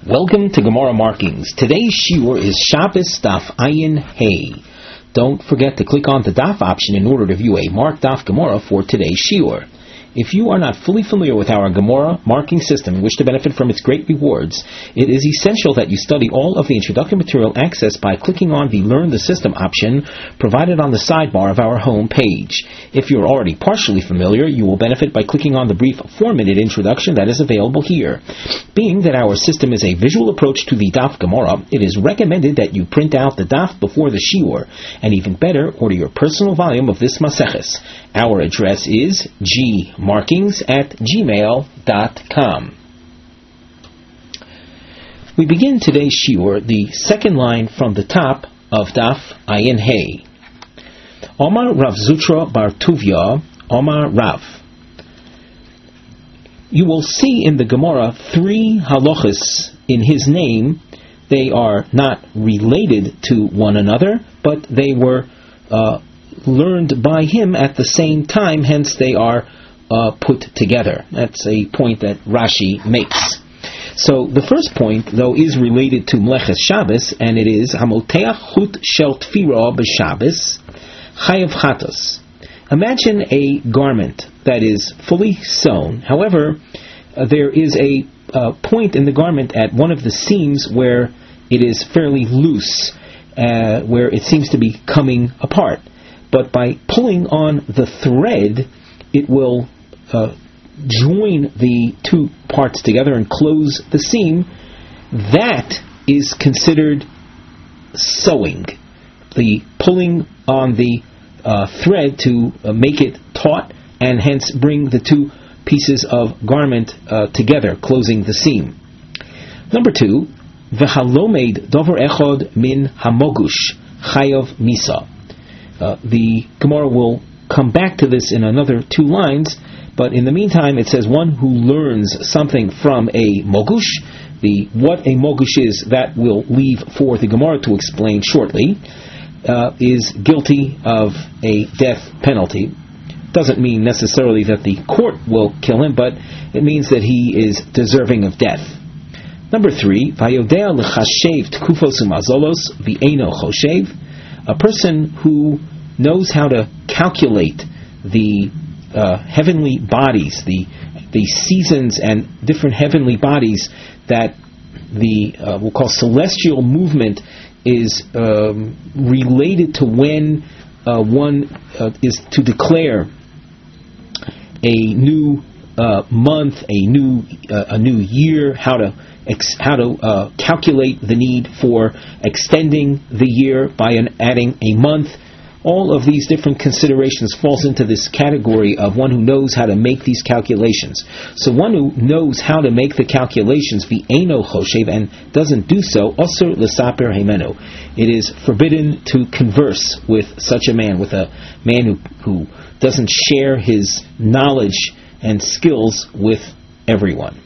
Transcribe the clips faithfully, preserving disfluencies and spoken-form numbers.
Welcome to Gemara Markings. Today's shiur is Shabbos Daf Ayin Hey. Don't forget to click on the Daf option in order to view a marked Daf Gemara for today's shiur. If you are not fully familiar with our Gemara marking system and wish to benefit from its great rewards, it is essential that you study all of the introductory material accessed by clicking on the Learn the System option provided on the sidebar of our home page. If you are already partially familiar, you will benefit by clicking on the brief four-minute introduction that is available here. Being that our system is a visual approach to the Daf Gemara, it is recommended that you print out the Daf before the shiur, and even better, order your personal volume of this Maseches. Our address is G markings at gmail dot com. We begin today's shiur, the second line from the top of Daf Ayin Hey. Omar Rav Zutra Bar Tuvia, Omar Rav. You will see in the Gemara three halachas in his name. They are not related to one another, but they were uh, learned by him at the same time, hence they are uh, put together. That's a point that Rashi makes. So the first point, though, is related to Meleches Shabbos, and it is Hamoteach Chut Shel Tfira B'Shabbos Chayav Chatos. Imagine a garment that is fully sewn. However, uh, there is a uh, point in the garment at one of the seams where it is fairly loose, uh, where it seems to be coming apart. But by pulling on the thread, it will uh, join the two parts together and close the seam. That is considered sewing. The pulling on the uh, thread to uh, make it taut and hence bring the two pieces of garment uh, together, closing the seam. Number two, v'halomed dover echod min hamogush chayav misa. Uh, the Gemara will come back to this in another two lines, but in the meantime it says one who learns something from a mogush. The what a mogush is, that we'll leave for the Gemara to explain shortly, uh, is guilty of a death penalty. Doesn't mean necessarily that the court will kill him, but it means that he is deserving of death. Number three, vayodea l'chashev tkufos umazolos v'eino choshev. A person who knows how to calculate the uh, heavenly bodies, the the seasons and different heavenly bodies that the uh, we'll call celestial movement is um, related to when uh, one uh, is to declare a new uh, month, a new uh, a new year, how to ex- how to uh, calculate the need for extending the year by an adding a month. All of these different considerations falls into this category of one who knows how to make these calculations. So one who knows how to make the calculations, v'eino choshev, and doesn't do so, osur l'saper hemenu. It is forbidden to converse with such a man, with a man who, who doesn't share his knowledge and skills with everyone.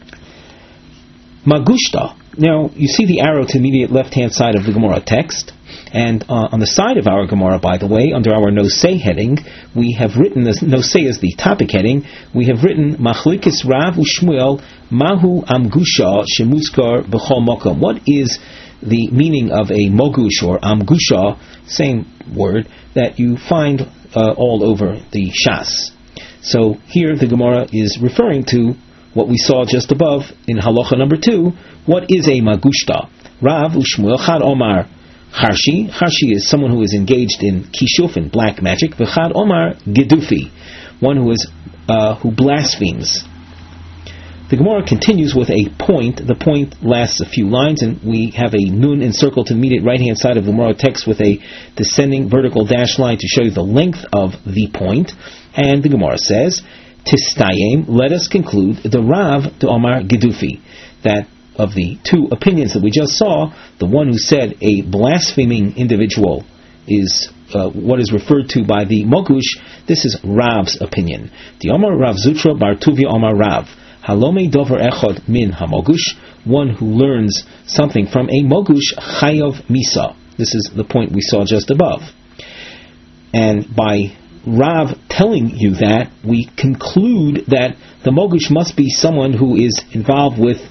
Magushta. Now, you see the arrow to the immediate left-hand side of the Gemara text, and uh, on the side of our Gemara, by the way, under our Nosei heading, we have written, as Nosei is the topic heading, we have written Machlikis Rav u'Shmuel Mahu Amgusha Shemuskar B'chol Mokom. What is the meaning of a mogush or amgusha, same word, that you find uh, all over the Shas? So here the Gemara is referring to what we saw just above in halacha number two. What is a magushta? Rav u'Shmuel Chad Omar Charshi. Charshi is someone who is engaged in kishuf, in black magic. V'chad Omar Gedufi, one who is uh, who blasphemes. The Gemara continues with a point. The point lasts a few lines, and we have a nun encircled to the immediate right-hand side of the Gemara text with a descending vertical dash line to show you the length of the point. And the Gemara says, Tistayim, let us conclude the Rav to Omar Gedufi, that of the two opinions that we just saw, the one who said a blaspheming individual is uh, what is referred to by the Mogush, this is Rav's opinion. The Omar Rav Zutra Bar Tuvia Omar Rav, Halome Dover Echod Min HaMogush, one who learns something from a Mogush, Chayav Misa. This is the point we saw just above. And by Rav telling you that, we conclude that the Mogush must be someone who is involved with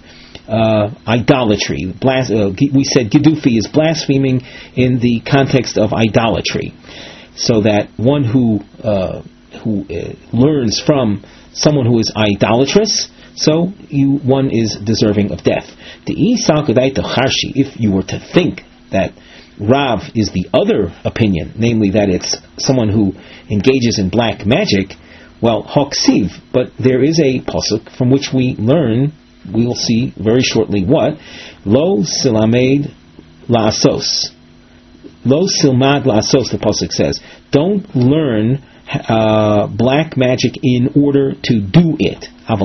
uh, idolatry. Blas- uh, we said Gedufi is blaspheming in the context of idolatry. So that one who uh, who uh, learns from someone who is idolatrous, so you one is deserving of death. If you were to think that Rav is the other opinion, namely that it's someone who engages in black magic, well, Hoksiv, but there is a pasuk from which we learn, we'll see very shortly what, Lo Silamed La'asos. Lo Silmad La'asos, the pasuk says. Don't learn uh, black magic in order to do it.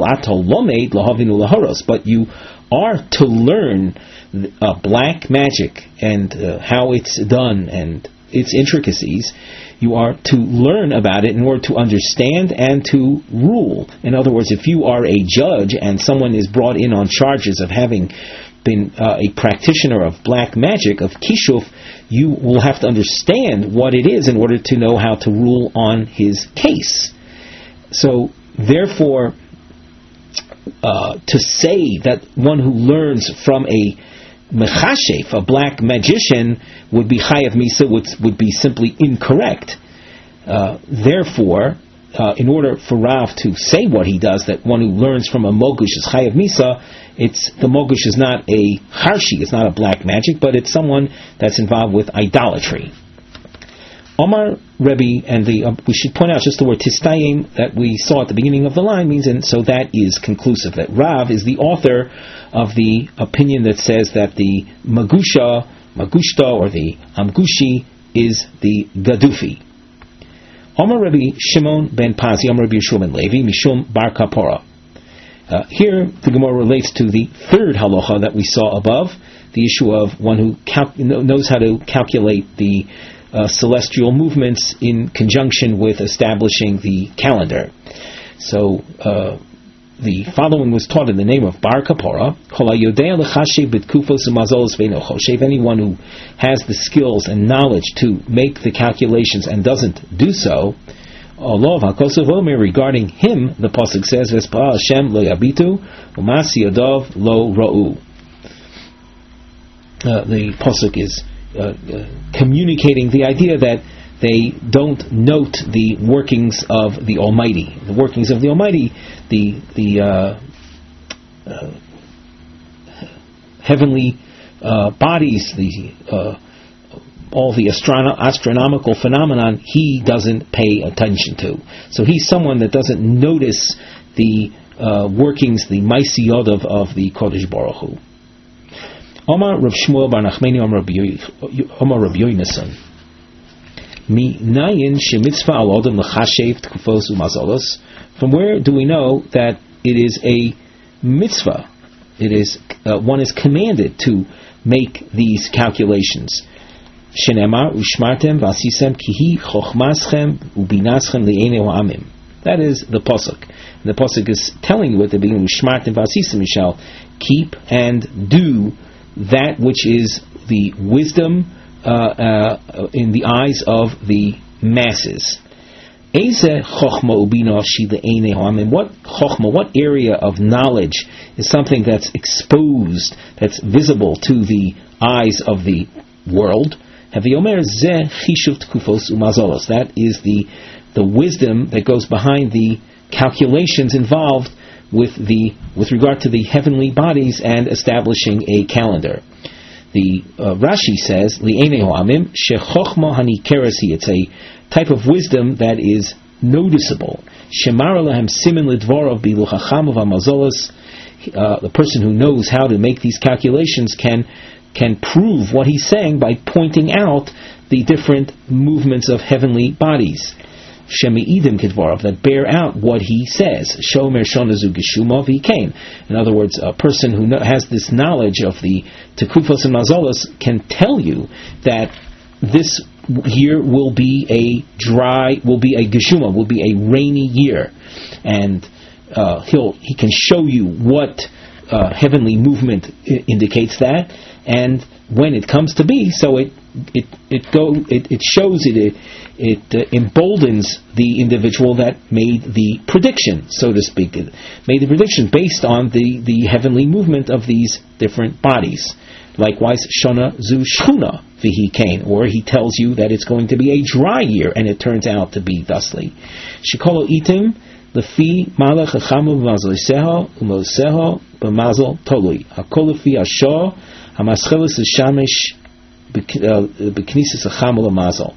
But you are to learn uh, black magic and uh, how it's done and its intricacies. You are to learn about it in order to understand and to rule. In other words, if you are a judge and someone is brought in on charges of having been uh, a practitioner of black magic, of kishuf, you will have to understand what it is in order to know how to rule on his case. So, therefore, uh, to say that one who learns from a mechashef, a black magician, would be chayav misa, would, would be simply incorrect. Uh, therefore, uh, in order for Rav to say what he does, that one who learns from a mogush is chayav misa, it's the mogush is not a harshi, it's not a black magic, but it's someone that's involved with idolatry. Omar Rebbe, and the uh, we should point out just the word tistayim that we saw at the beginning of the line means, and so that is conclusive that Rav is the author of the opinion that says that the magusha, magushta, or the amgushi is the gadufi. Omar Rebbe Shimon ben Pazi, Omar Rebbe Yeshua ben Levi, Mishum bar Kapora. Uh, here, the Gemara relates to the third halacha that we saw above, the issue of one who cal- knows how to calculate the uh, celestial movements in conjunction with establishing the calendar. So, uh, the following was taught in the name of Bar Kapora. Anyone who has the skills and knowledge to make the calculations and doesn't do so, regarding him, the pasuk says, "Vespa Hashem lo yabitu, umasi yadav lo ra'u." The pasuk is uh, uh, communicating the idea that they don't note the workings of the Almighty. The workings of the Almighty, the the uh, uh, heavenly uh, bodies, the uh, all the astrono- astronomical phenomenon, he doesn't pay attention to. So he's someone that doesn't notice the uh, workings, the Maisi Yodav of the Kodesh Baruch Hu. Omar Rav Shmuel Bar Nachmani Omar Rav Yoinason. Mi nayin shemitzvah al odom l'chashev tkufos umazolos. From where do we know that it is a mitzvah? It is uh, one is commanded to make these calculations. Shenemar ushmartem vasisem kihi chochmaschem ubinaschem li'enei ha'amim. That is the pasuk. And the pasuk is telling you at the beginning, ushmartem vasisem, you shall keep and do that which is the wisdom uh, uh, in the eyes of the masses. Eze chochma ubina shi li'enei ha'amim. What chochma, what area of knowledge is something that's exposed, that's visible to the eyes of the world? That is the the wisdom that goes behind the calculations involved with the with regard to the heavenly bodies and establishing a calendar. The uh, Rashi says, it's a type of wisdom that is noticeable. Uh, the person who knows how to make these calculations can can prove what he's saying by pointing out the different movements of heavenly bodies. Shemi'idim Kedvarav, that bear out what he says. Shomer Shonazu Geshuma V'Kain. In other words, a person who has this knowledge of the Tekufos and Mazolos can tell you that this year will be a dry, will be a Geshuma, will be a rainy year. And uh, he'll he can show you what uh, heavenly movement I- indicates that, and when it comes to be, so it it it go it, it shows it it, it uh, emboldens the individual that made the prediction, so to speak, it made the prediction based on the, the heavenly movement of these different bodies. Likewise, Shona Zu Shchuna Vihi Kain, or he tells you that it's going to be a dry year, and it turns out to be thusly. Shikolo Itim Lefi Malach Chachamu B'Mazel Seho Umoseho B'Mazel Tolui Hakol Lefi Ashor Hamaschelis Shamesh B'Knisas Achamul Mazel.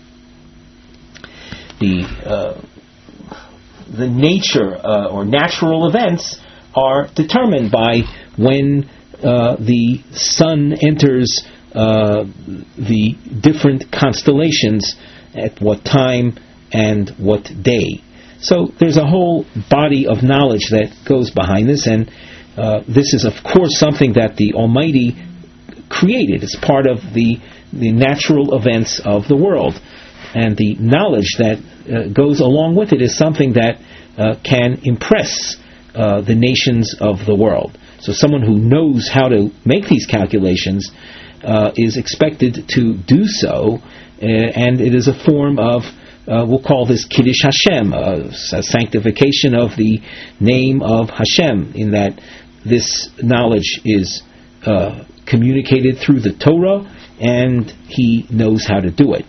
The uh, the nature uh, or natural events are determined by when uh, the sun enters uh, the different constellations, at what time and what day. So there's a whole body of knowledge that goes behind this, and uh, this is of course something that the Almighty created. It's part of the the natural events of the world, and the knowledge that uh, goes along with it is something that uh, can impress uh, the nations of the world. So someone who knows how to make these calculations uh, is expected to do so, uh, and it is a form of Uh, we'll call this Kiddush Hashem, uh, a sanctification of the name of Hashem, in that this knowledge is uh, communicated through the Torah, and he knows how to do it.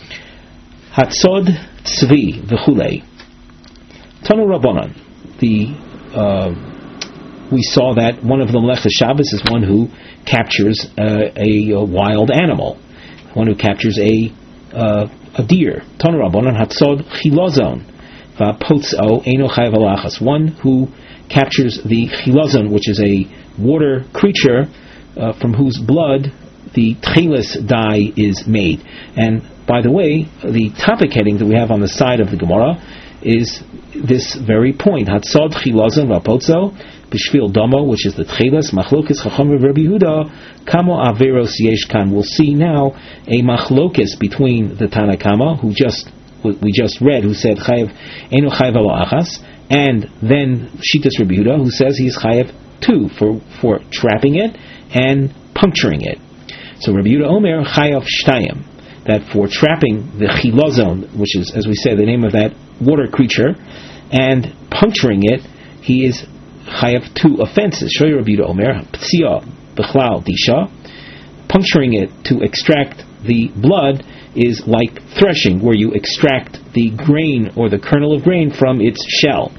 Hatzod Tzvi V'chulei. Tanu Rabbanan. The uh, we saw that one of the Melech Shabbos is one who captures uh, a, a wild animal, one who captures a uh, a deer. Tanu Rabbanan Hatzod Chilazon V'apotzo Eino Chayv Alachas. One who captures the Chilazon, which is a water creature uh, from whose blood the Tchelis dye is made. And by the way, the topic heading that we have on the side of the Gemara is this very point. Hatzod Chilazon V'apotzo B'shvil Domo, which is the Tchelis Machlokes Chacham Rabbi Yehuda Kamo Averos Yesh Kan. We'll see now a machlokes between the Tanakama, who just we just read, who said Chayev Eno Chayev Alo Achas, and then Shitas Rabbi Yehuda, who says he's Chayev two for for trapping it and puncturing it. So Rabbi Yehuda Omer Chayev Shtayim, that for trapping the Chilazon, which is, as we say, the name of that water creature, and puncturing it, he is Chayav two offenses. Shoy Rabbi Yehuda Omer P'tzia B'chlal Disha. Puncturing it to extract the blood is like threshing, where you extract the grain or the kernel of grain from its shell.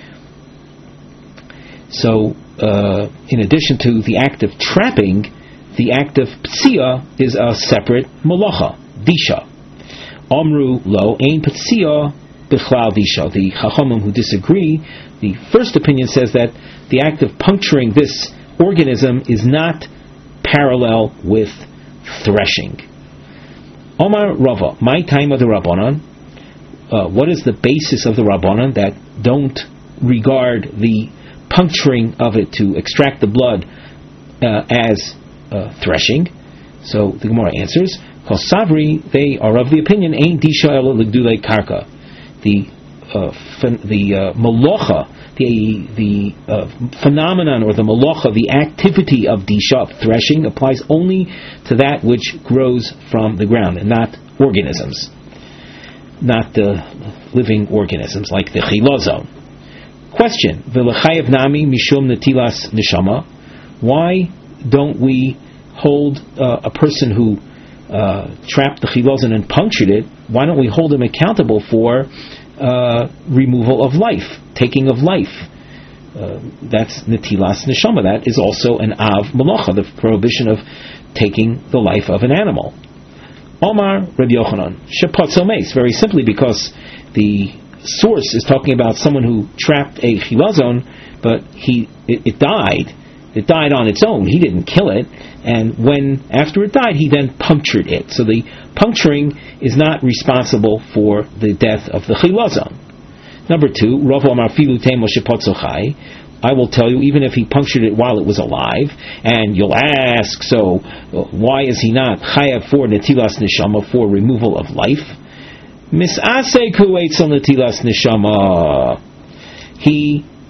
So, uh, in addition to the act of trapping, the act of P'tzia is a separate malacha, Disha. Omru lo ein P'tzia B'chlal Disha. The Chachamim who disagree, the first opinion says that the act of puncturing this organism is not parallel with threshing. Omar Rava, my time of the Rabbanan. Uh, what is the basis of the Rabbanan that don't regard the puncturing of it to extract the blood uh, as uh, threshing? So the Gemara answers, Savri, they are of the opinion, Ein Disha Ela L'Gdulei Karka. The uh, ph- the uh, malacha, the the uh, phenomenon or the malacha, the activity of disha, of threshing, applies only to that which grows from the ground and not organisms, not the living organisms like the chilazon. Question: V'lechayev nami mishum netilas neshama. Why don't we hold uh, a person who uh, trapped the chilazon and punctured it? Why don't we hold him accountable for uh, removal of life, taking of life? Uh, that's netilas neshama. That is also an av malacha, the prohibition of taking the life of an animal. Omar Rabbi Yochanan shepatzo meis. Very simply because the source is talking about someone who trapped a chilazon, but he it, it died. It died on its own. He didn't kill it, and when after it died, he then punctured it. So the puncturing is not responsible for the death of the chilazon. Number two, Rav Amar Filu Temo Shepatzo Chai. I will tell you, even if he punctured it while it was alive, and you'll ask, so uh, why is he not chayav for netilas neshama, for removal of life? Mis'aseh ku'etzel netilas neshama. He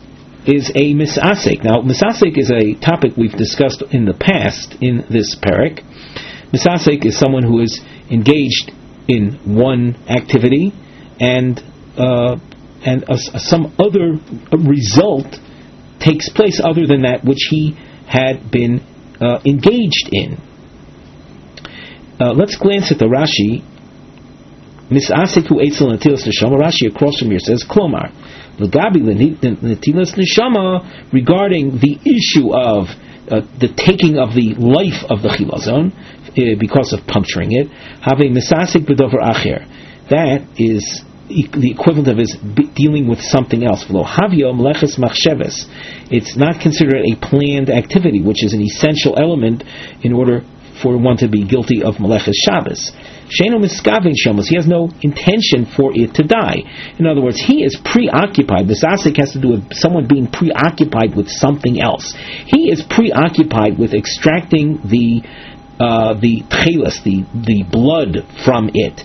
is a misasek. Now, misasek is a topic we've discussed in the past in this parak. Misasek is someone who is engaged in one activity and uh, and a, a, some other result takes place other than that which he had been uh, engaged in. Uh, let's glance at the Rashi. Misasek hu eitzel netilas neshama. Rashi across from here says, Klomar, l'gabi netilas neshama, regarding the issue of uh, the taking of the life of the chilazon uh, because of puncturing it, have a misasek b'dover acher. That is e- the equivalent of is b- dealing with something else. V'lo havyo meleches machsheves. It's not considered a planned activity, which is an essential element in order for one to be guilty of meleches Shabbos. Sheino miskaven shamos. He has no intention for it to die. In other words, he is preoccupied. Misasek has to do with someone being preoccupied with something else. He is preoccupied with extracting the uh, the tchelas, the the blood from it.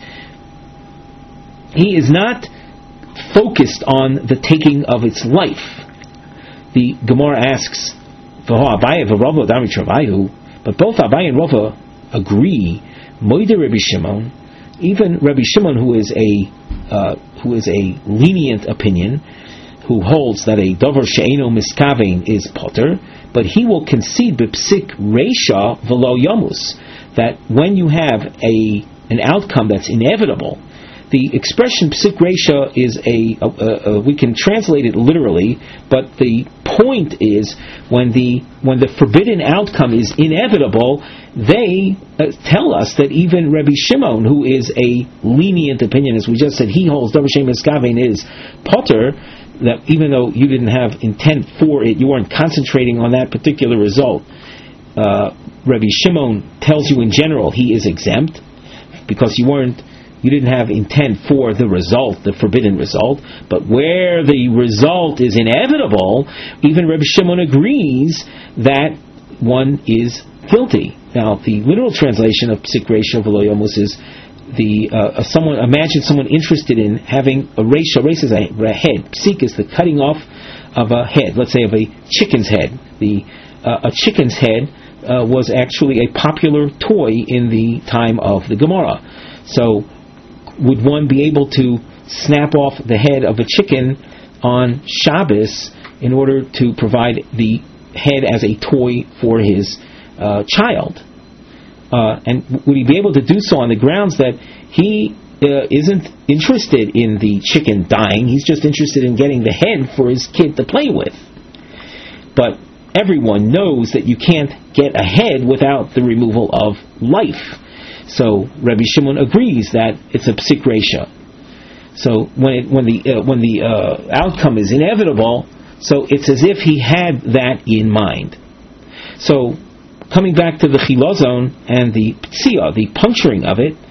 He is not focused on the taking of its life. The Gemara asks, "V'ho Abaye v'Rava dami travayu," but both Abaye and Rava agree. Moide Rabbi Shimon, even Rabbi Shimon, who is a uh, who is a lenient opinion, who holds that a davar she'eno miskavein is potter, but he will concede b'psik reisha v'lo yamus, that when you have a an outcome that's inevitable. The expression psik reisha is a, a, a, a we can translate it literally, but the point is when the when the forbidden outcome is inevitable, they uh, tell us that even Rabbi Shimon, who is a lenient opinion, as we just said, he holds davar she'eno miskavein is potter, that even though you didn't have intent for it, you weren't concentrating on that particular result. Uh, Rabbi Shimon tells you in general he is exempt because you weren't. You didn't have intent for the result, the forbidden result, but where the result is inevitable, even Rabbi Shimon agrees that one is guilty. Now, the literal translation of psik reisha v'lo yamus is the uh, someone. Imagine someone interested in having a reisha. Reisha is a, a head. Psik is the cutting off of a head. Let's say of a chicken's head. The uh, a chicken's head uh, was actually a popular toy in the time of the Gemara. So, would one be able to snap off the head of a chicken on Shabbos in order to provide the head as a toy for his uh, child? Uh, and would he be able to do so on the grounds that he uh, isn't interested in the chicken dying, he's just interested in getting the head for his kid to play with? But everyone knows that you can't get a head without the removal of life. So Rabbi Shimon agrees that it's a psik reisha. So when it, when the uh, when the uh, outcome is inevitable, so it's as if he had that in mind. So coming back to the chilazon and the ptsia, the puncturing of it,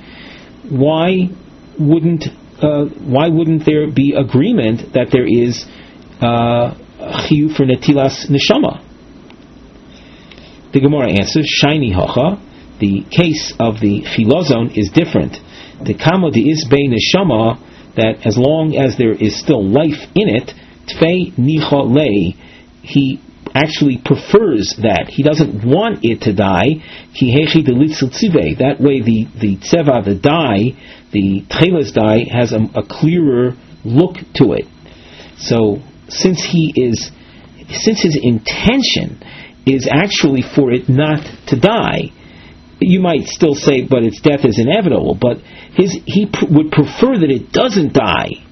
why wouldn't uh, why wouldn't there be agreement that there is uh, chiyuv for netilas neshama? The Gemara answers, shiny hocha. The case of the chilazon is different. The kamo de is bei neshama, that as long as there is still life in it, tfei nicha lei, he actually prefers that. He doesn't want it to die. Ki hechi de litzel tzivei. That way the, the tseva, the dye, the tchelas dye, has a, a clearer look to it. So since he is, since his intention is actually for it not to die, you might still say, but its death is inevitable, but his he pr- would prefer that it doesn't die.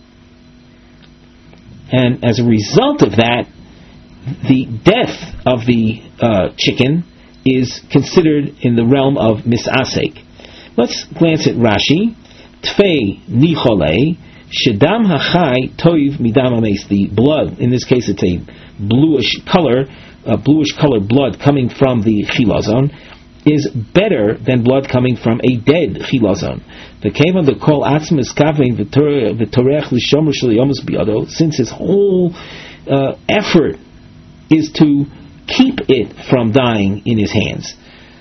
And as a result of that, the death of the uh, chicken is considered in the realm of misasek. Let's glance at Rashi. Tfei nichole, shedam hachai toiv midam ames. The blood, in this case it's a bluish color, a bluish colored blood coming from the chilazon, is better than blood coming from a dead chilazon. The kevan the kol atzmas kavein v'torech l'shomer shel yomus biado, since his whole uh, effort is to keep it from dying in his hands,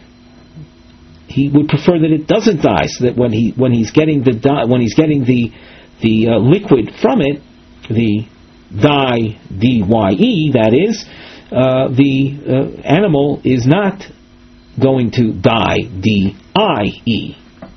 he would prefer that it doesn't die, so that when he when he's getting the di- when he's getting the the uh, liquid from it, the die, D Y E, that is, uh, the uh, animal is not going to die, D I E.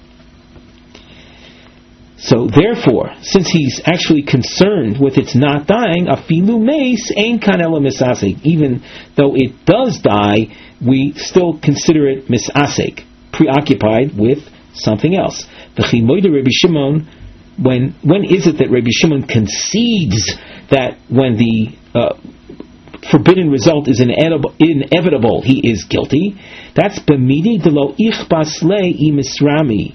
So therefore, since he's actually concerned with its not dying, afilu meis ein kanela misasek. Even though it does die, we still consider it misasek, preoccupied with something else. Rabbi Shimon, when when is it that Rabbi Shimon concedes that when the uh, forbidden result is inedible, inevitable, he is guilty? That's b'midi delo ichbas le imisrami.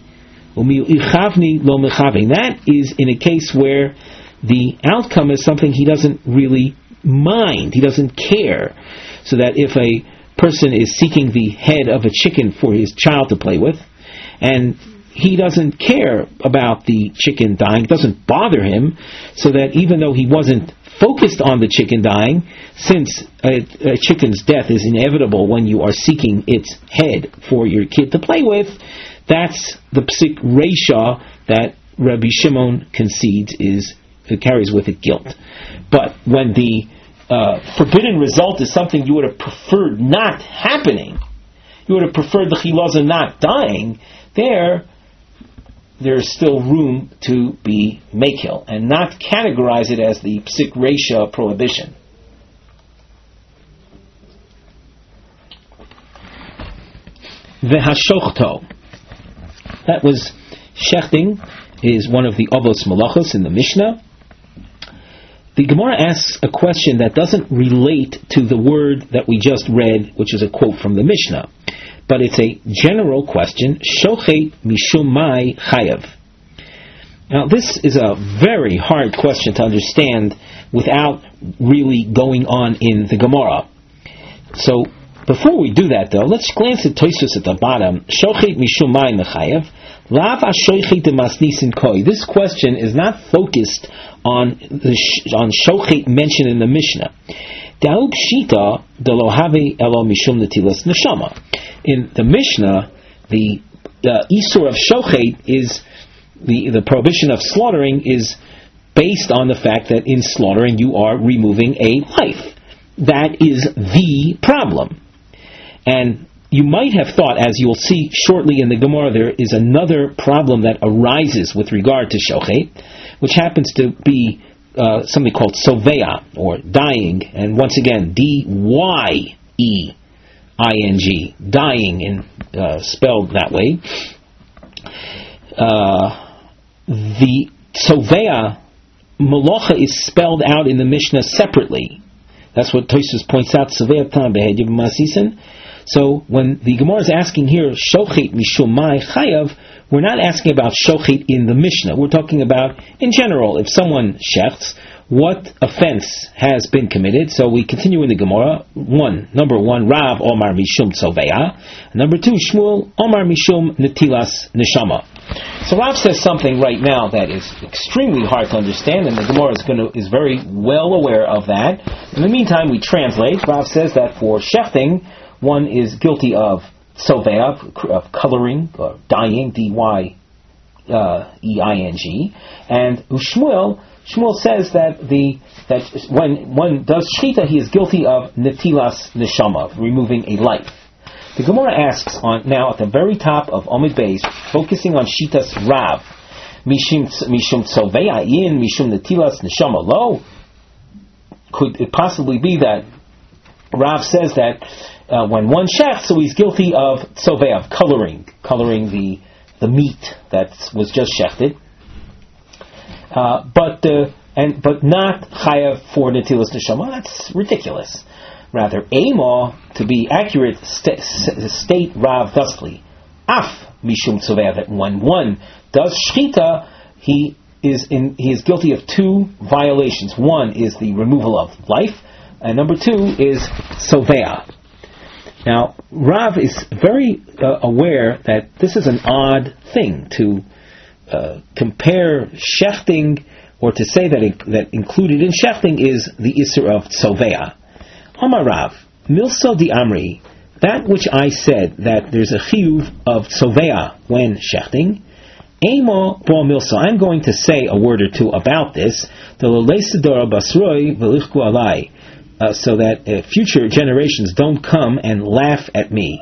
That is in a case where the outcome is something he doesn't really mind, he doesn't care. So that if a person is seeking the head of a chicken for his child to play with, and he doesn't care about the chicken dying, it doesn't bother him, so that even though he wasn't focused on the chicken dying, since a, a chicken's death is inevitable when you are seeking its head for your kid to play with, that's the psik reisha that Rabbi Shimon concedes is it carries with it guilt. But when the uh, forbidden result is something you would have preferred not happening, you would have preferred the chilaza not dying, there there's still room to be mekil and not categorize it as the psik reisha prohibition. V'hashochto. That was, shechting is one of the avos malachos in the Mishnah. The Gemara asks a question that doesn't relate to the word that we just read, which is a quote from the Mishnah, but it's a general question. Shochet mishum mai chayav. Now this is a very hard question to understand without really going on in the Gemara. So before we do that, though, let's glance at Tosfos at the bottom. Shochet mishum mai mechayev. Lav ashoichet demasnisin koi. This question is not focused on the sh- on shochet mentioned in the Mishnah. Daub shita delohave elo mishum netilas neshama. In the Mishnah, the uh, isur of shochet is the the prohibition of slaughtering is based on the fact that in slaughtering you are removing a life. That is the problem. And you might have thought, as you'll see shortly in the Gemara, there is another problem that arises with regard to shochet, which happens to be uh, something called soveya, or dying, and once again, D Y E I N G, dying, in, uh, spelled that way. Uh, the soveya, malacha, is spelled out in the Mishnah separately. That's what Tosfos points out, soveya tam behedyav masisin. So when the Gemara is asking here, shochet mishum mai chayav, we're not asking about shochet in the Mishnah. We're talking about, in general, if someone shechts, what offense has been committed. So we continue in the Gemara. One, number one, Rav Omar mishum tzoveya. Number two, Shmuel Omar mishum netilas neshama. So Rav says something right now that is extremely hard to understand, and the Gemara is going to is very well aware of that. In the meantime, we translate. Rav says that for shechting, one is guilty of soveya, of coloring, or dyeing, D Y E I N G, and Shmuel, Shmuel says that the that when one does shchita, he is guilty of netilas neshama, removing a life. The Gemara asks on now at the very top of Omid Beis, focusing on shitas Rav, mishum mishum soveya in mishum netilas neshama lo. Could it possibly be that Rav says that Uh, when one shechts, so he's guilty of soveya, of coloring, coloring the the meat that was just shechted, uh, but uh, and but not chayav for netilas neshama. That's ridiculous. Rather, ema, to be accurate, st- state Rav thusly: af mishum soveya, that when one does shchita, he is in he is guilty of two violations. One is the removal of life, and number two is soveya. Now, Rav is very uh, aware that this is an odd thing to uh, compare shechting, or to say that it, that included in shechting is the isur of soveya. Amar Rav, milso di amri, that which I said that there's a chiyuv of soveya when shechting, Emo Bo Milso, I'm going to say a word or two about this, uh, so that uh, future generations don't come and laugh at me.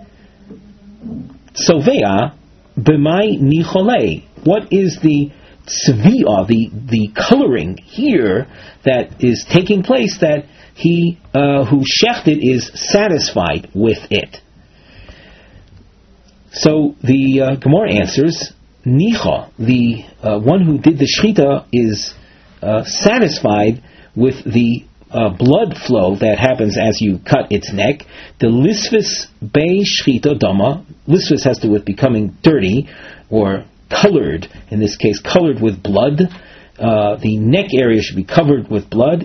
Sovea b'mai nichole. What is the tzvi'ah, the the coloring here that is taking place, that he uh, who shechted is satisfied with it? So the uh, Gemara answers, Nicha, the uh, one who did the shechita, is uh, satisfied with the uh, blood flow that happens as you cut its neck. The lisvis bei shechita dama, lisvis has to do with becoming dirty or colored, in this case colored with blood. Uh, the neck area should be covered with blood.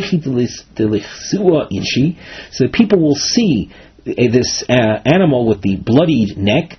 So people will see this uh, animal with the bloodied neck.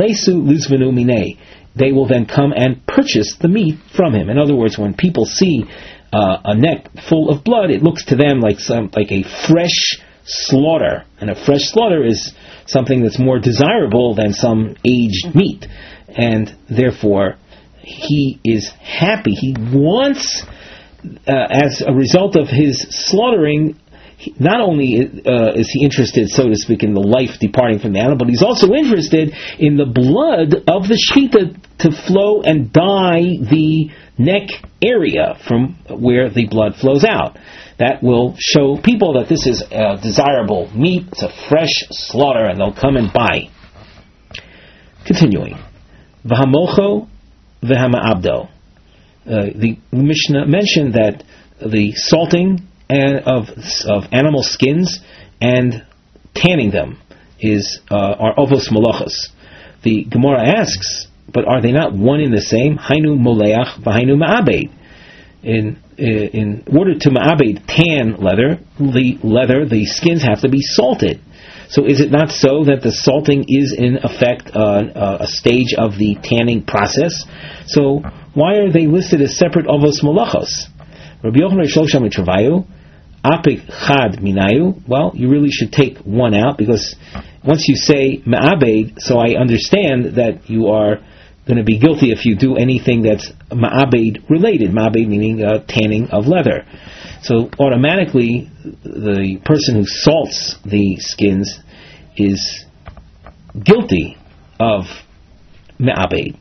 They will then come and purchase the meat from him. In other words, when people see uh, a neck full of blood, it looks to them like some like a fresh slaughter, and a fresh slaughter is something that's more desirable than some aged meat, and therefore he is happy. He wants, uh, as a result of his slaughtering, he, not only uh, is he interested, so to speak, in the life departing from the animal, but he's also interested in the blood of the shechita to flow and dye the neck area from where the blood flows out. That will show people that this is a desirable meat, it's a fresh slaughter, and they'll come and buy. Continuing. V'hamocho v'hama'abdo. Uh, the Mishnah mentioned that the salting and of of animal skins and tanning them is uh, are ovos malachos. The Gemara asks, but are they not one in the same? Hainu moleach v'hainu ma'abed. In in order to ma'abed, tan leather, the leather, the skins have to be salted. So is it not so that the salting is in effect uh, a stage of the tanning process? So why are they listed as separate avos malachos? Rabbi Yochanan Shloshah mitravayu, apik chad minayu. Well, you really should take one out, because once you say ma'abed, so I understand that you are going to be guilty if you do anything that's ma'abed related. Ma'abed meaning uh, tanning of leather. So automatically, the person who salts the skins is guilty of me'abed.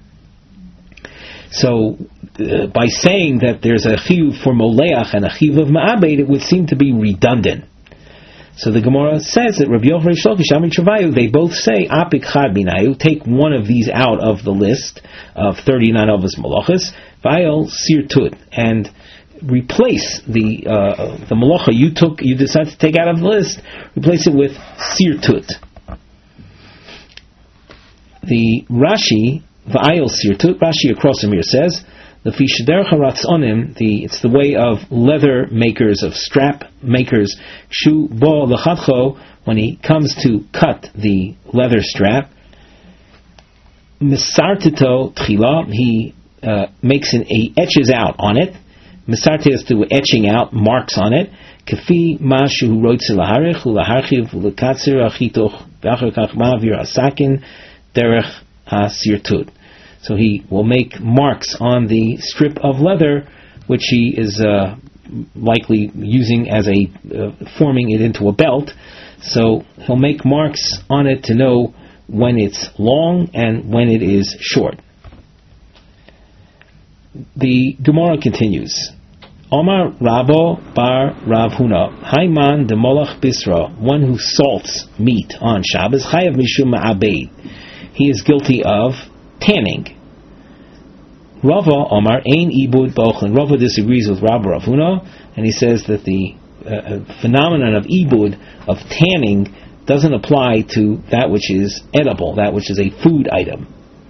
So, uh, by saying that there's a chiyuv for moleach and a chiyuv of me'abed, it would seem to be redundant. So the Gemara says that Rabbi Yochanan Shlokish Ami Travayu, they both say apik chad binayu, take one of these out of the list of thirty-nine avos malachos, vayel sirtut, and replace the uh, the malacha you took, you decided to take out of the list, replace it with sirtut. The Rashi, v'ayel sirtut, Rashi across from here says, the fishader haratzonim, the it's the way of leather makers, of strap makers. Shu bo lechadcho, when he comes to cut the leather strap, misartito tchila, he uh, makes an he etches out on it. Misarte is to etching out marks on it. Kafi ma shehu roitze laharich ulaharchiv ulekatzer achitoch v'achar kach ma'avir asakin derech hasirtut. So he will make marks on the strip of leather, which he is uh, likely using as a uh, forming it into a belt. So he'll make marks on it to know when it's long and when it is short. The Gemara continues. Omar Rabo bar Rav Huna, Haiman de Molach Bisra, one who salts meat on Shabbos, Chayav Mishum Ma'abed, he is guilty of tanning. Rava Omar Ein Ibud Bochlin. Rava disagrees with Rabbi Rav Huna, and he says that the uh, phenomenon of Ibud, of tanning, doesn't apply to that which is edible, that which is a food item.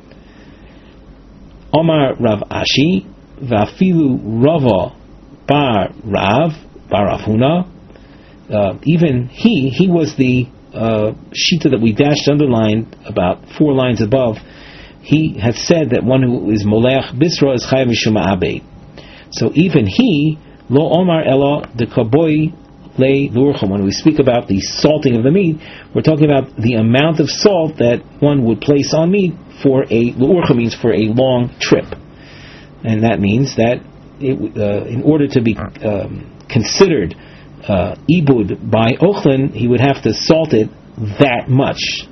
Omar Rav Ashi Vafilu Rava Bar Rav Bar Rav Huna. Uh, even he, he was the uh, shita that we dashed underlined about four lines above. He had said that one who is moleach bisra is chayav mishum ma'abed. So even he, lo omar elo de kaboi le lurchum. When we speak about the salting of the meat, we're talking about the amount of salt that one would place on meat for a lurchum, means for a long trip, and that means that it, uh, in order to be um, considered uh, ibud by ochlin, he would have to salt it that much.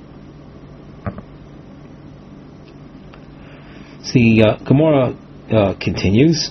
The uh, Gemara uh, continues.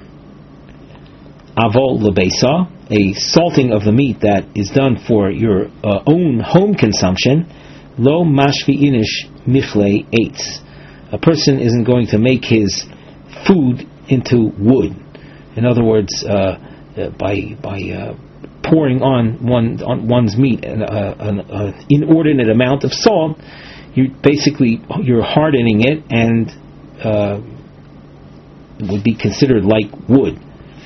Avol lebesa, a salting of the meat that is done for your uh, own home consumption. Lo mashvi inish michle eitz. A person isn't going to make his food into wood. In other words, uh, uh, by by uh, pouring on one on one's meat an, uh, an uh, inordinate amount of salt, you basically you're hardening it and uh, would be considered like wood.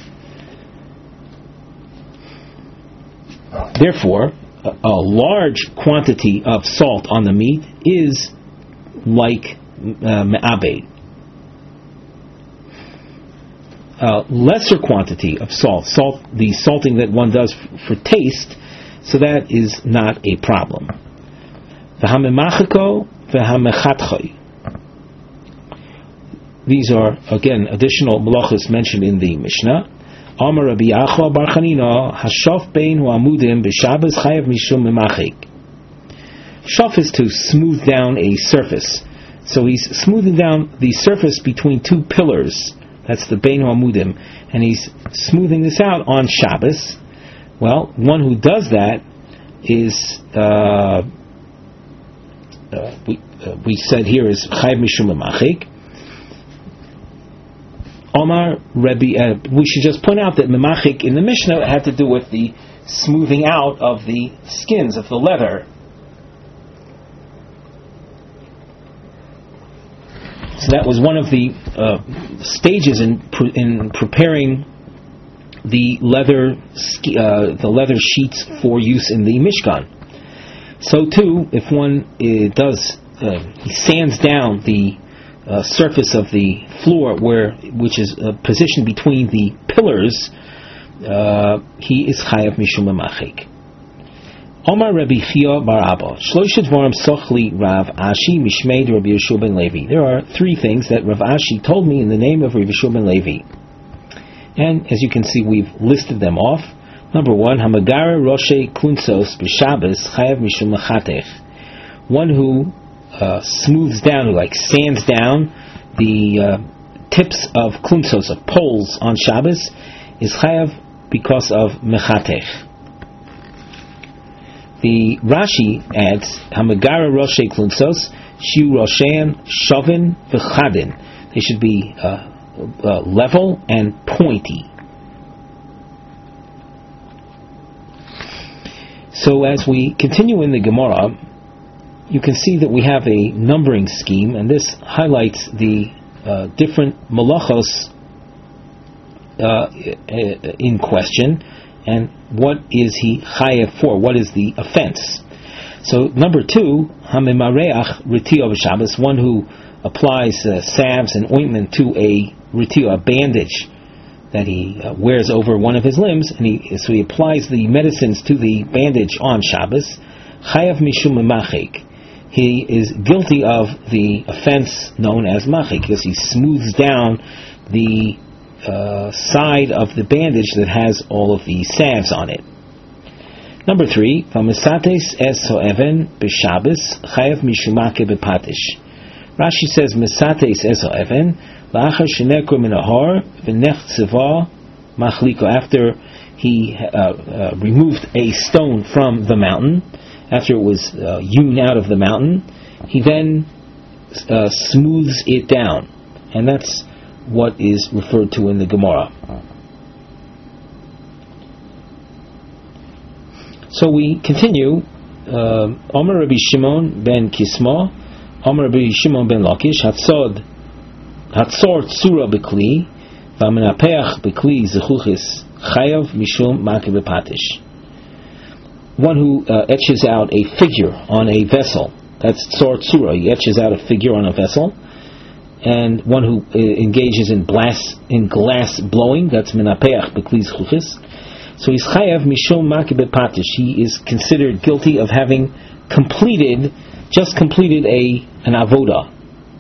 Therefore, a, a large quantity of salt on the meat is like uh, me'abed. A lesser quantity of salt, salt, the salting that one does f- for taste, so that is not a problem. V'hamemachiko v'hamechatchoi. These are, again, additional malachos mentioned in the Mishnah. Amar Rabbi Yachua bar Chanina, Hashof bein hu amudim b'Shabbos chayav mishum memachik. Shof is to smooth down a surface. So he's smoothing down the surface between two pillars. That's the bein hu amudim. And he's smoothing this out on Shabbos. Well, one who does that is, uh, uh, we, uh, we said here is chayav mishum memachik. Omar Rebbe, uh, we should just point out that memachik in the Mishnah had to do with the smoothing out of the skins of the leather. So that was one of the uh, stages in pre- in preparing the leather ski, uh, the leather sheets for use in the Mishkan. So too, if one uh, does uh, he sands down the Uh, surface of the floor, where which is uh, positioned between the pillars, uh, he is chayav mishum memachik. Omar Rabbi Chia bar Abba, Shloisha dvarim sochli Rav Ashi mishmei Rabbi Yeshua ben Levi. There are three things that Rav Ashi told me in the name of Rabbi Yeshua ben Levi, and as you can see, we've listed them off. Number one, Hamagara Roshe Kunsos b'Shabbos chayav mishum mechatech. One who Uh, smooths down, who like sands down the uh, tips of klunsos, of poles on Shabbos, is chayav because of mechatech. The Rashi adds, Hamagara Roshe Klunsos, Shiu Roshean, Shovin, V'chadin. They should be uh, uh, level and pointy. So as we continue in the Gemara, you can see that we have a numbering scheme, and this highlights the uh, different malachos uh, in question, and what is he chayav for? What is the offense? So number two, hamimareach ritio b'Shabbos, one who applies uh, salves and ointment to a ritio, a bandage that he uh, wears over one of his limbs, and he so he applies the medicines to the bandage on Shabbos. Chayav mishum memachik. He is guilty of the offense known as machik, because he smooths down the uh, side of the bandage that has all of the salves on it. Number three, v'mesates es ho'even b'Shabbos chayav mishumake b'patish. Rashi says mesates es ho'even la'achar shenekur min ahor v'nech tzeva machliko. After he uh, uh, removed a stone from the mountain, after it was uh, hewn out of the mountain, he then uh, smooths it down. And that's what is referred to in the Gemara. So we continue. Omer Rabbi Shimon ben Kisma, Omer Rabbi Shimon ben Lakish, Hatzod, Hatzor Tzura Bekli, Vamenapeach Bekli Zechuchis, Chayav Mishum Make Bepatish. One who uh, etches out a figure on a vessel, that's tzor tzura, he etches out a figure on a vessel, and one who uh, engages in glass in glass blowing, that's menapeach bekli zchuchis. So he's chayav mishum maki bepatish. He is considered guilty of having completed, just completed a an avoda.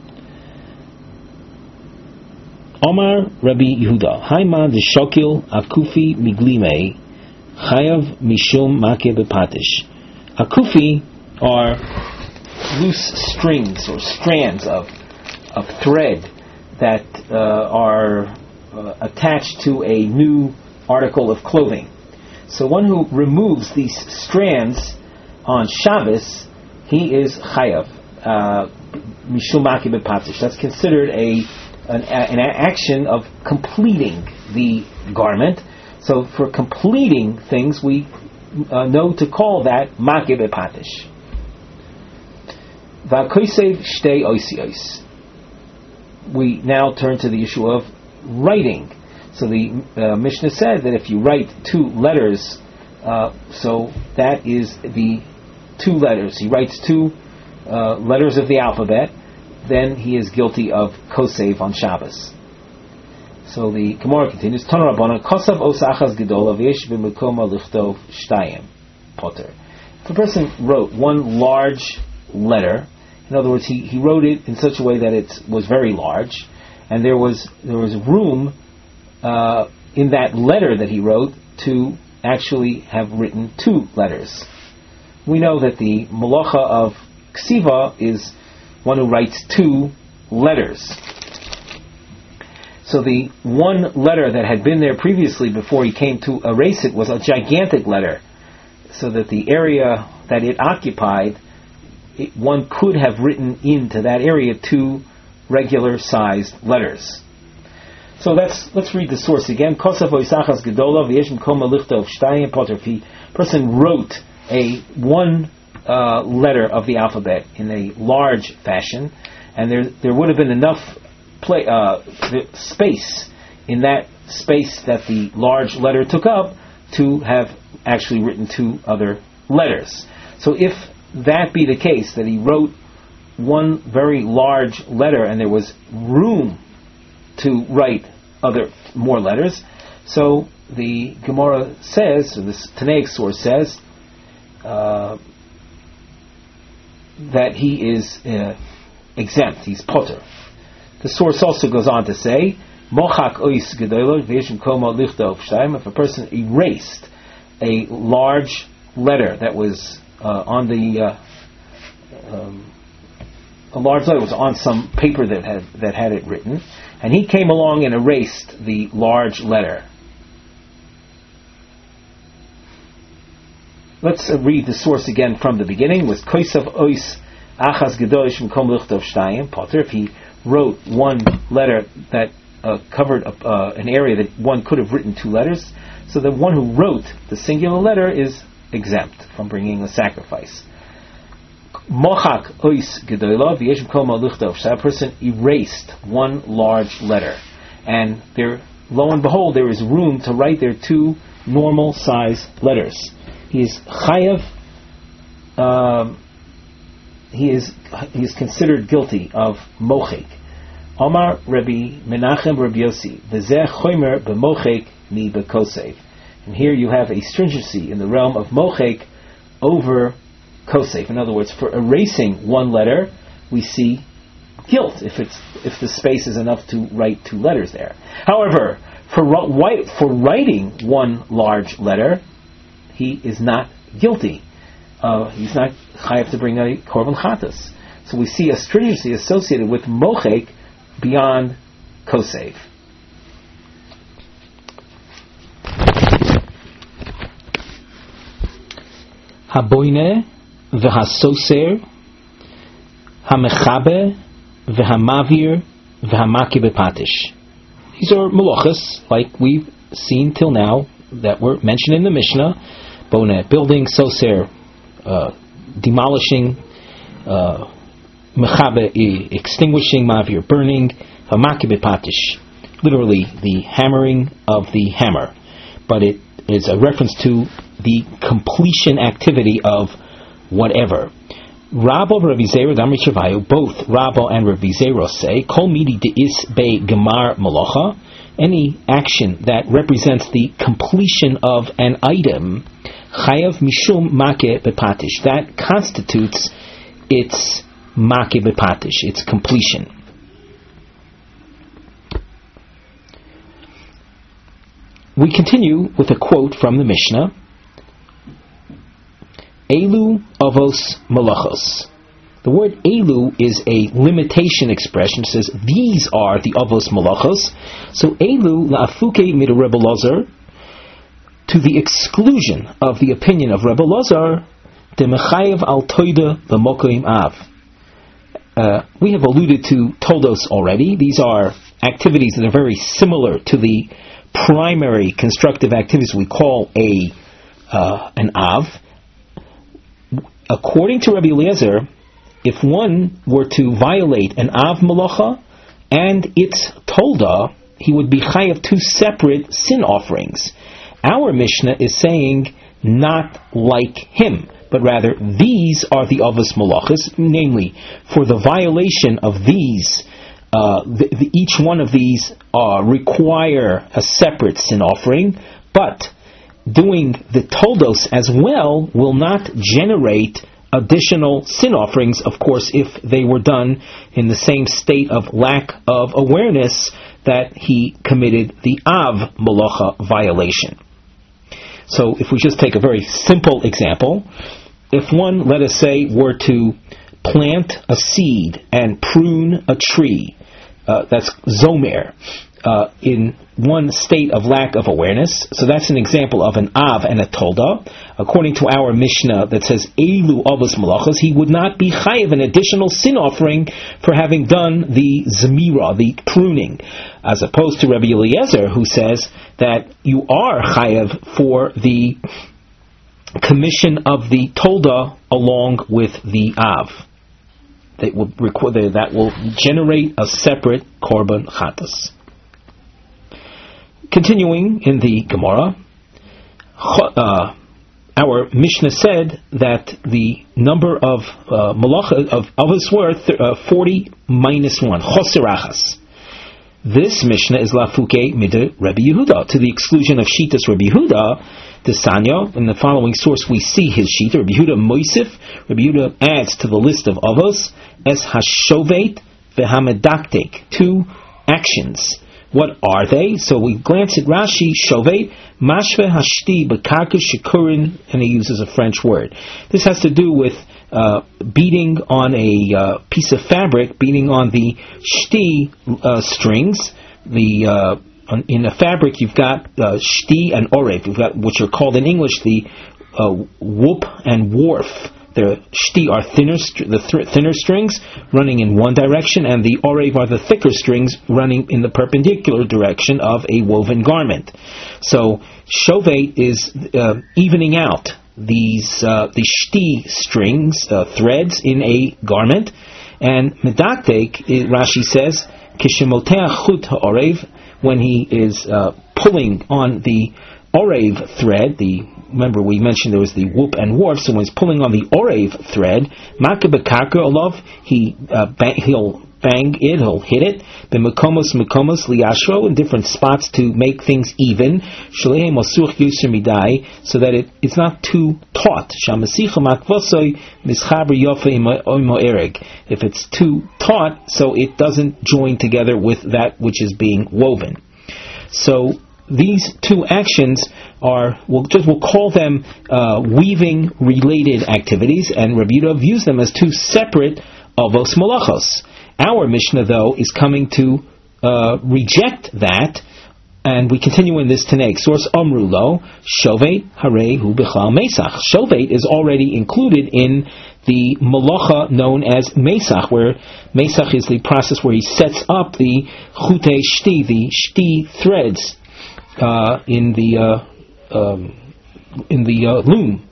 Omar Rabbi Yehuda, Haima de Shokil Akufi Miglime, Chayav Mishum Make Bepatish. Akufi are loose strings or strands of of thread that uh, are uh, attached to a new article of clothing. So one who removes these strands on Shabbos, he is Chayav uh, Mishum Make Bepatish. That's considered a An, an action of completing the garment. So for completing things, we uh, know to call that makeh bepatish. Va'kosev shtei oisios. We now turn to the issue of writing. So the uh, Mishnah said that if you write two letters, uh, so that is the two letters. He writes two uh, letters of the alphabet, then he is guilty of kosev on Shabbos. So the Gemara continues, Tana Rabbanan, Kosav os achas gedola v'yesh b'mekoma lichtov shtayim poter. If a person wrote one large letter, in other words, he, he wrote it in such a way that it was very large, and there was there was room uh, in that letter that he wrote to actually have written two letters. We know that the malacha of ksiva is one who writes two letters. So the one letter that had been there previously before he came to erase it was a gigantic letter, so that the area that it occupied, it, one could have written into that area two regular sized letters. So let's let's read the source again. If a person wrote a one Uh, letter of the alphabet in a large fashion, and there there would have been enough play, uh, space in that space that the large letter took up to have actually written two other letters. So if that be the case, that he wrote one very large letter and there was room to write other more letters, so the Gemara says, or this Tanaic source says, uh, that he is uh, exempt, he's potter. The source also goes on to say, Mochak ois gedolah v'yeshim koma lichtov shtayim. If a person erased a large letter that was uh, on the uh, um, a large letter was on some paper that had that had it written, and he came along and erased the large letter. Let's uh, read the source again from the beginning. Was koisav ois achas gedosh mkom lichtov shtayim potter. If he wrote one letter that uh, covered a, uh, an area that one could have written two letters, so the one who wrote the singular letter is exempt from bringing a sacrifice. Mochak ois gedolah v'yesh mkom lichtov shtayim. A person erased one large letter, and there, lo and behold, there is room to write there two normal size letters. He is chayav. Um, he is he is considered guilty of mochek. Omar Rabbi Menachem Rabbi Yossi v'zeh chomer b'mochek mi b'kosev. And here you have a stringency in the realm of mochek over kosev. In other words, for erasing one letter, we see guilt if it's if the space is enough to write two letters there. However, for for writing one large letter, he is not guilty. Uh, he's not chayav to bring a korban chatas. So we see a stringency associated with mochek beyond kosev. Haboine v'hasoser hamechabe v'hamavir v'hamaki bepatish. These are malachas like we've seen till now that were mentioned in the Mishnah. Boneh, building, soser, uh, demolishing, uh, mechabe, extinguishing, mavir, burning, hamaki bepatish, literally the hammering of the hammer. But it is a reference to the completion activity of whatever. Rabbo Rabbi Zera Damri Shavayu, both Rabbo and Rabbi Zera say, Kol midi deis be gemar malacha, any action that represents the completion of an item, chayav mishum make bepatish, that constitutes its make bepatish, its completion. We continue with a quote from the Mishnah. Elu avos malachos. The word elu is a limitation expression. It says these are the avos malachos. So elu la'afuke mid Rebbe Lazar, to the exclusion of the opinion of Rebbe Lazar, de mechayev al toida l'mokoim av. Uh, we have alluded to toldos already. These are activities that are very similar to the primary constructive activities we call a uh, an av. According to Rabbi Eliezer, if one were to violate an av malacha and its tolda, he would be chayav two separate sin offerings. Our Mishnah is saying not like him, but rather these are the avos malachas, namely for the violation of these. Uh, the, the, each one of these uh, require a separate sin offering, but doing the toldos as well will not generate additional sin offerings, of course, if they were done in the same state of lack of awareness that he committed the av malacha violation. So if we just take a very simple example, if one, let us say, were to plant a seed and prune a tree, uh, that's zomer, uh, in one state of lack of awareness, so that's an example of an av and a tolda. According to our Mishnah that says elu avos malachos, he would not be chayiv an additional sin offering for having done the zemira, the pruning, as opposed to Rabbi Eliezer, who says that you are chayiv for the commission of the tolda along with the av. That will require, that will generate a separate korban chatas. Continuing in the Gemara, uh, our Mishnah said that the number of uh, malacha of avos were th- uh, forty minus one, choserachas. This Mishnah is lafuke mid Rabbi Yehuda, to the exclusion of Shitas Rabbi Yehuda. The Sanya, in the following source we see his Shita. Rabbi Yehuda moisif. Rabbi Yehuda adds to the list of avos es hashovet v'hamedaktek, two actions. What are they? So we glance at Rashi, shovet, mashve hashti b'karka shikurin, and he uses a French word. This has to do with uh, beating on a uh, piece of fabric, beating on the shti uh, strings. The uh, in a fabric you've got uh, shti and orev. You've got which are called in English the uh, whoop and warp. The shti are thinner, the th- thinner strings running in one direction, and the orev are the thicker strings running in the perpendicular direction of a woven garment. So shovet is uh, evening out these uh, the shti strings, uh, threads in a garment, and medaktek, Rashi says, kishemoteach chut ha'orev, when he is uh, pulling on the orev thread, the remember we mentioned there was the whoop and warp, so when he's pulling on the orev thread, makabekaka olav, he uh, bang, he'll bang it, he'll hit it, b'mekomos mekomos liyashro, in different spots to make things even, shalei masuch yusher midai, so that it, it's not too taut. Shamasicha makvosoy mischaber yofa imo erig. If it's too taut, so it doesn't join together with that which is being woven. So these two actions are, we'll just we'll call them uh, weaving related activities, and Rabbi Yehuda views them as two separate avos malachos. Our Mishnah, though, is coming to uh, reject that, and we continue in this Tanakh. Source Amrulo, Shovet Harei Hu Bichlal Mesach. Shovet is already included in the malacha known as Mesach, where Mesach is the process where he sets up the chutei shti, the shti threads, Uh, in the uh, um, in the uh, loom,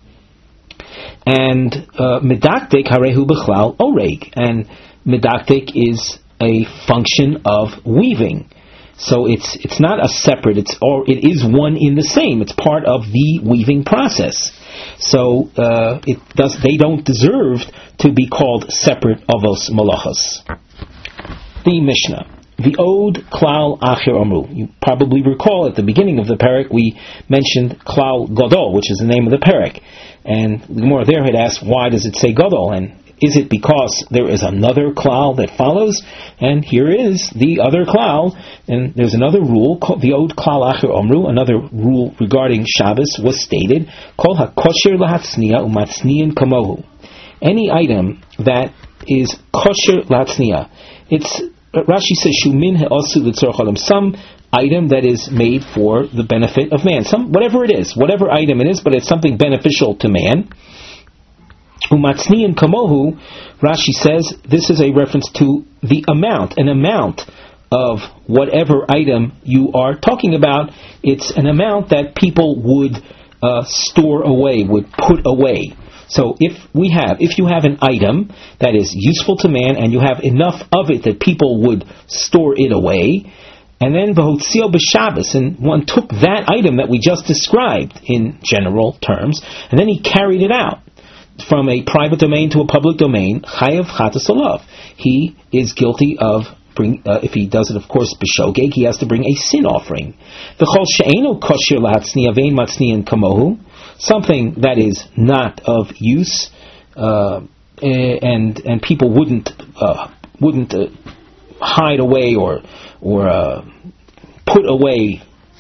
and medaktek harehu b'chlal oreg, and medaktek is a function of weaving. So it's it's not a separate; it's or it is one in the same. It's part of the weaving process. So uh, it does. They don't deserve to be called separate avos malachos. The Mishnah. the Od Klal Acher Amru. You probably recall at the beginning of the parak we mentioned Klal Gadol, which is the name of the parak. And the Gemara there had asked, why does it say Gadol? And is it because there is another klal that follows? And here is the other klal, and there's another rule, the Od Klal Acher Amru, another rule regarding Shabbos was stated, Kol HaKosher Lahatzniya Umatzniyin Kamohu. Any item that is kosher lahatzniya, it's, Rashi says, Shumin He'osu L'tzorach Olam, some item that is made for the benefit of man, some whatever it is, whatever item it is, but it's something beneficial to man. Umatzniyin kamohu, Rashi says, this is a reference to the amount, an amount of whatever item you are talking about. It's an amount that people would uh, store away, would put away. So if we have, if you have an item that is useful to man and you have enough of it that people would store it away, and then v'hotzio b'Shabbos, and one took that item that we just described in general terms, and then he carried it out from a private domain to a public domain, chayav chatas olav. He is guilty of, bring, uh, if he does it, of course, b'shogeg, he has to bring a sin offering. V'chol she'eno kosher lahatzniya vein matzniyin kamohu, something that is not of use, uh, and and people wouldn't uh, wouldn't uh, hide away or or uh, put away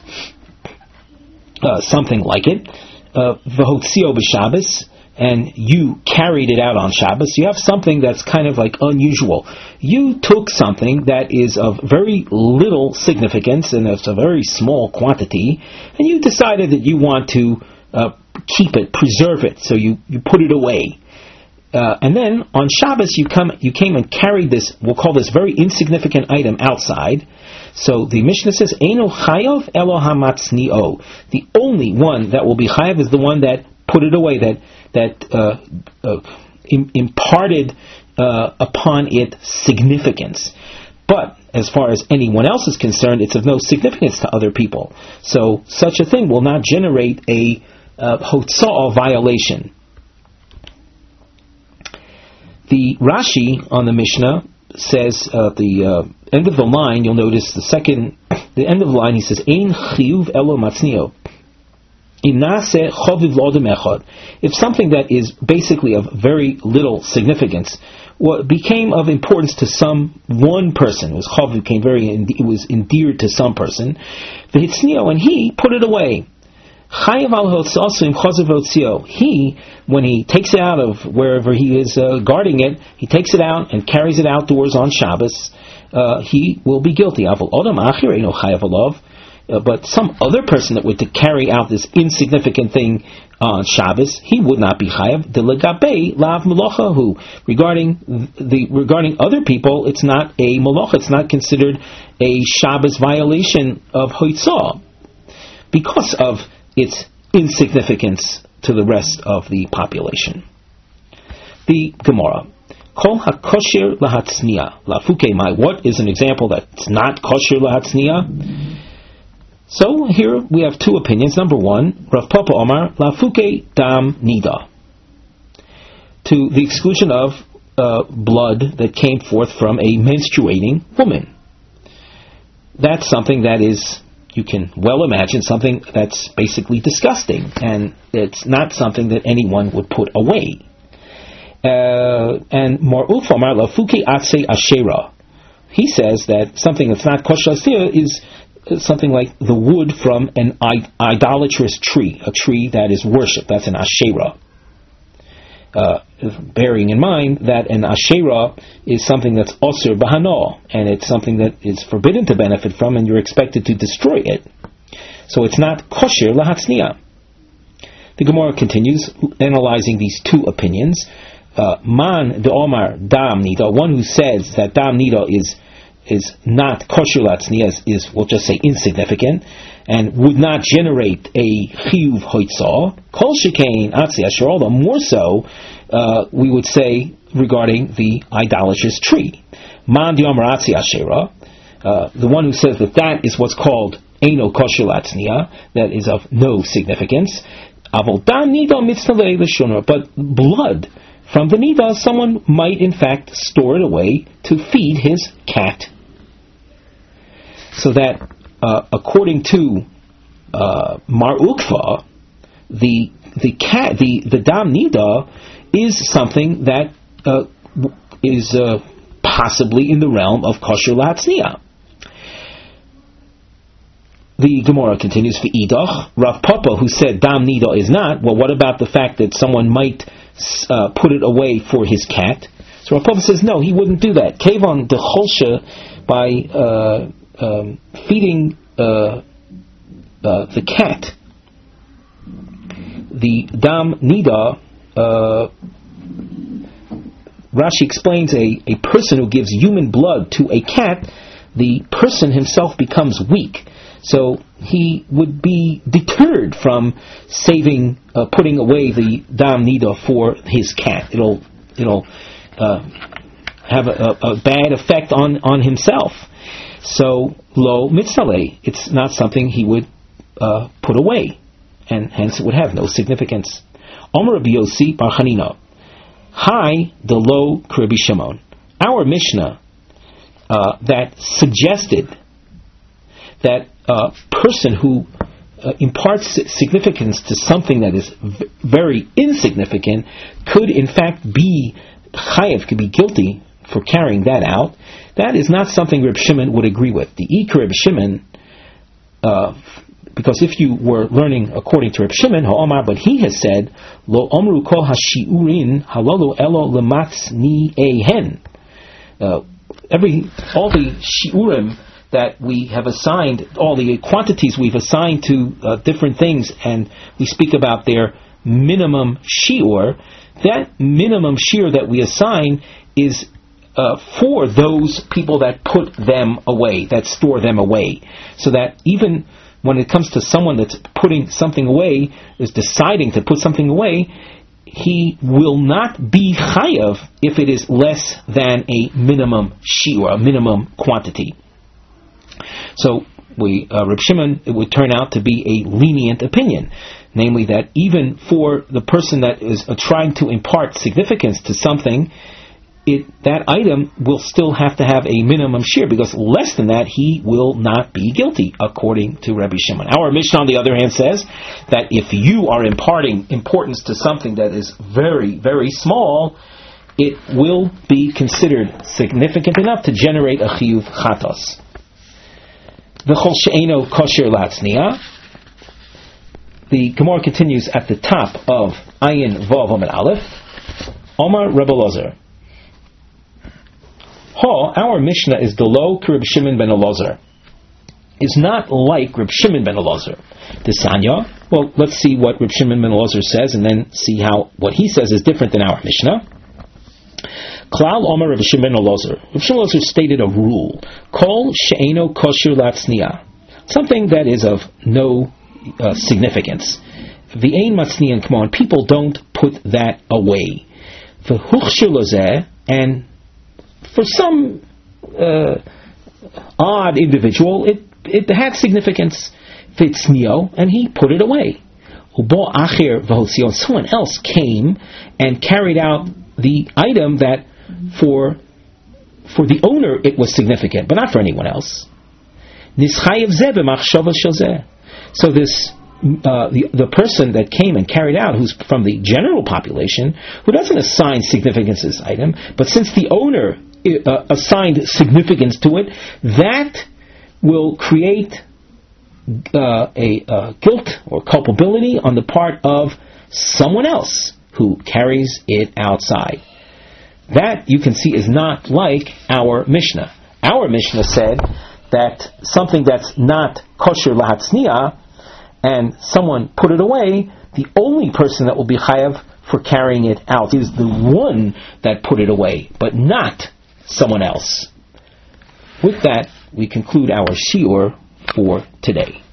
uh, something like it. V'hotzio b'Shabbos, and you carried it out on Shabbos. You have something that's kind of like unusual. You took something that is of very little significance and it's a very small quantity, and you decided that you want to uh, keep it, preserve it, so you, you put it away. Uh, and then on Shabbos you come, you came and carried this, we'll call this very insignificant item outside. So the Mishnah says, Eino chayav elo hamatznio. The only one that will be chayav is the one that put it away, that that uh, uh, im- imparted uh, upon it significance. But as far as anyone else is concerned, it's of no significance to other people. So such a thing will not generate a uh, hotza'ah violation. The Rashi on the Mishnah says, uh, the uh, end of the line, you'll notice the second, the end of the line, he says, Ein chiyuv elo matznio. If something that is basically of very little significance what became of importance to some one person, it was chav, became very, it was endeared to some person, and he put it away. He, when he takes it out of wherever he is uh, guarding it, he takes it out and carries it outdoors on Shabbos, uh, he will be guilty. Uh, but some other person that would to carry out this insignificant thing on Shabbos, he would not be chayav. Delagabe lav melochahu. Regarding the regarding other people, it's not a melocha. It's not considered a Shabbos violation of hoitzah because of its insignificance to the rest of the population. The Gemara. Kol hakosher lahatzniya lafuke mai. What is an example that's not kosher lahatzniya? So here we have two opinions. Number one, Rav Papa Omar, Lafuke Dam Nida, to the exclusion of uh, blood that came forth from a menstruating woman. That's something that is, you can well imagine, something that's basically disgusting, and it's not something that anyone would put away. Uh, and Mar'uf Omar, Lafuke Atse Ashera, he says that something that's not kosher is something like the wood from an idolatrous tree, a tree that is worshipped. That's an Asherah. Uh, bearing in mind that an Asherah is something that's osir b'hano, and it's something that is forbidden to benefit from, and you're expected to destroy it. So it's not kosher lahatzniya. The Gemara continues, analyzing these two opinions. Uh, Man de Omar dam nida, one who says that dam nida is is not kosher latzniya, is, is, we'll just say, insignificant, and would not generate a chiyuv hoitzah, kol shekain atzi asher, all the more so, uh, we would say, regarding the idolatrous tree. Man di'amar atzi asherah, uh, the one who says that that is what's called eino kosher latzniya, that is of no significance, avol dam nida mitznalei l'shonor, but blood from the nida, someone might in fact store it away to feed his cat. So that uh, according to uh, Mar Ukva, the the cat the the dam nida is something that uh, is uh, possibly in the realm of kosher latzniya. The Gemara continues, V'idach, Rav Papa, who said dam nida is not, well, what about the fact that someone might uh, put it away for his cat? So Rav Papa says, no, he wouldn't do that. Kevon de cholsha, by uh, um, feeding uh, uh, the cat, the dam nida, uh, Rashi explains, a, a person who gives human blood to a cat, the person himself becomes weak. So he would be deterred from saving, uh, putting away the dam nida for his cat. It'll, it'll uh, have a, a bad effect on, on himself. So lo mitzaleh, it's not something he would uh, put away, and hence it would have no significance. Omer Rabbi Yossi bar Chanina, Hi de lo Rabbi Shimon. Our Mishnah uh, that suggested that a person who uh, imparts significance to something that is v- very insignificant could in fact be chayav, could be guilty for carrying that out. That is not something Reb Shimon would agree with. The Ikar Reb Shimon, uh, because if you were learning according to Reb Shimon, ha'omar, but he has said, lo omru kol hashiurin halalu elo lematzni ehen. Every all the shiurim that we have assigned, all the quantities we've assigned to uh, different things, and we speak about their minimum shiur, that minimum shiur that we assign is uh, for those people that put them away, that store them away. So that even when it comes to someone that's putting something away, is deciding to put something away, he will not be chayav if it is less than a minimum shiur, a minimum quantity. So, we, uh, Reb Shimon, it would turn out to be a lenient opinion, namely that even for the person that is uh, trying to impart significance to something, it that item will still have to have a minimum share, because less than that he will not be guilty, according to Rabbi Shimon. Our Mishnah, on the other hand, says that if you are imparting importance to something that is very, very small, it will be considered significant enough to generate a chiyuv chatos. V'chol she'eno kosher latzniya. The Gemara continues at the top of Ayin Vav Amud Aleph. Omar Rebbe Elazar. Ha, our Mishnah is delo Reb Shimon ben Elazar. Is not like Reb Shimon ben Elazar. Desanya. Well, let's see what Reb Shimon ben Elazar says, and then see how what he says is different than our Mishnah. Klal Omer Reb Shimon ben Elazar. Reb Shimon ben Elazar stated a rule: Kol she'eno kosher latzniya, something that is of no uh, significance. V'ein matzniyan, come on, people don't put that away. V'huchshir lozeh, and for some uh, odd individual, it it had significance. V'tznio, and he put it away. Ubo acher v'hotzion, someone else came and carried out the item that for for the owner it was significant, but not for anyone else. Nischayev zeh b'machshava shel zeh. So this uh, the the person that came and carried out, who's from the general population, who doesn't assign significance to this item, but since the owner uh, assigned significance to it, that will create uh, a uh, guilt or culpability on the part of someone else who carries it outside. That, you can see, is not like our Mishnah. Our Mishnah said that something that's not kosher lahatzniya, and someone put it away, the only person that will be chayav for carrying it out is the one that put it away, but not someone else. With that, we conclude our shiur for today.